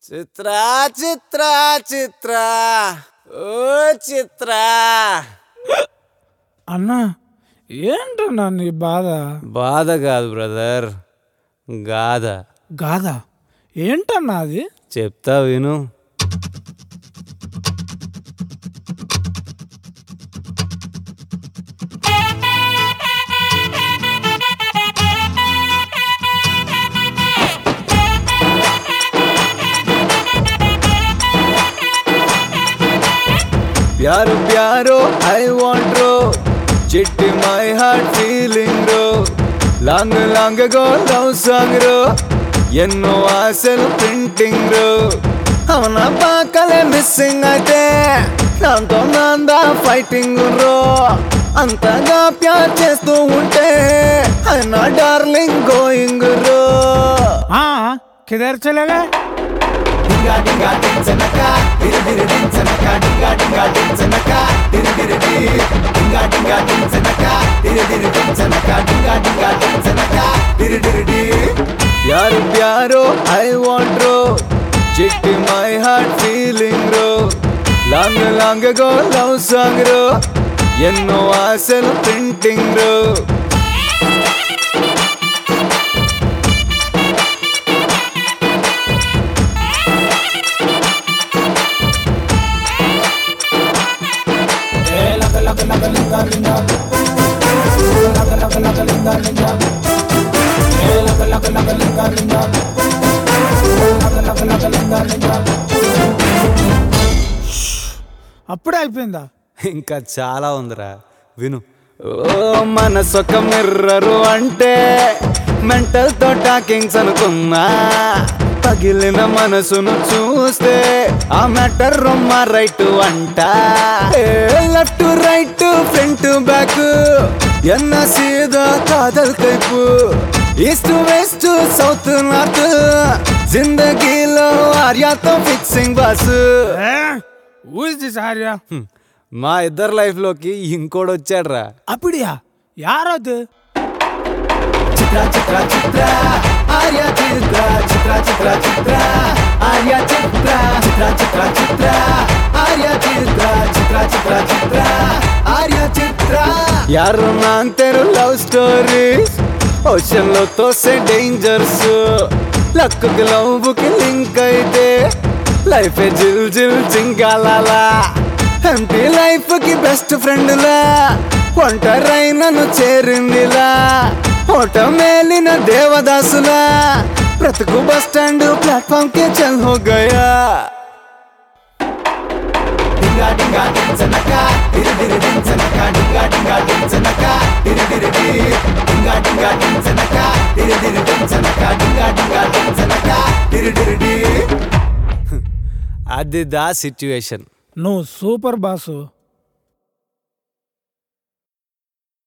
చిత్ర చిత్ర చిత్ర ఓ చిత్ర అన్నా ఏంటన్నా నీ బాధ? బాధ కాదు బ్రదర్, గాథ. గాథ ఏంటన్నా అది? చెప్తా విను. ప్యారో ప్యారో ఐ వాంట్ రో, చిట్టి మై హార్ట్ ఫీలింగ్ రో, long long go love song రో, ఎన్నో ఆశలు ప్రింటింగ్ రో, అవునా పాకలే మిస్సింగ్ అయితే దాంతో నాందా ఫైటింగ్ రో, అంతగా ప్యార్ చేస్తూ ఉంటే అయినా డార్లింగ్ గోయింగ్ రో. కిదర్ చలేగా? డింగా డింగా డించనక దిరి దిరి డించనక, డింగా డింగా డించనక దిరి దిరి డి, డింగా డింగా డించనక దిరి దిరి డించనక, డింగా డింగా డించనక దిరి దిరి డి. ప్యారో ప్యారో ఐ వాంట్ రో, చిట్టి మై హార్ట్ ఫీలింగ్ రో, long long go love song రో, ఎన్నో ఆశలు ప్రింటింగ్ రో. అప్పుడే అయిపోయిందా? ఇంకా చాలా ఉందిరా, విను. ఓ మనసొక మిర్రరు అంటే మెంటల్ తో టాకింగ్స్ అనుకున్నా, పగిలిన మనసును చూస్తే ఆ మ్యాటర్ రొమ్మ రైట్ అంట, లెఫ్ట్ రైట్ ఫ్రంట్ బ్యాక్ ఎన్న సీదా కాదల్ కైపు, ఈస్ట్ వెస్ట్ సౌత్ నార్త్ జిందగీలో ఆర్యాతో ఫిక్సింగ్ బాస్. ఊరిసార్యా మా ఇద్దరు లైఫ్ లోకి ఇంకోటి వచ్చాడ్రా. అప్పుడియా? యారదు? చిత్ర చిత్ర చిత్ర ఆర్య చిత్ర, చిత్ర చిత్ర చిత్ర ఆర్య చిత్ర, చిత్ర చిత్ర చిత్ర ఆర్య చిత్ర, చిత్ర చిత్ర చిత్ర ఆర్య చిత్ర. యారు నాంతేరు లవ్ స్టోరీస్ ఓషన్ లో తోసే డేంజర్స్, లక్ కి లవ్ కి లింక్ అయితే లైఫ్ జిల్ జిల్ జింగాలా, ఎంపీ లైఫ్ కి బెస్ట్ ఫ్రెండ్ లా ఒంటరైనను చేరిందిలా, ఓట మేలిన దేవదాసులా బ్రతుకు బస్ స్టాండ్ ప్లాట్ఫామ్ కే చల్ హో గయా. డింగా డింగా డించనక దిరి దిరి డించనక, డింగా డింగా డించనక దిరి దిరి డి, డింగా డింగా డించనక దిరి దిరి డించనక, డింగా డింగా డించనక దిరి దిరి డి. అది దా సిచ్యువేషన్. నువ్వు సూపర్ బాసు.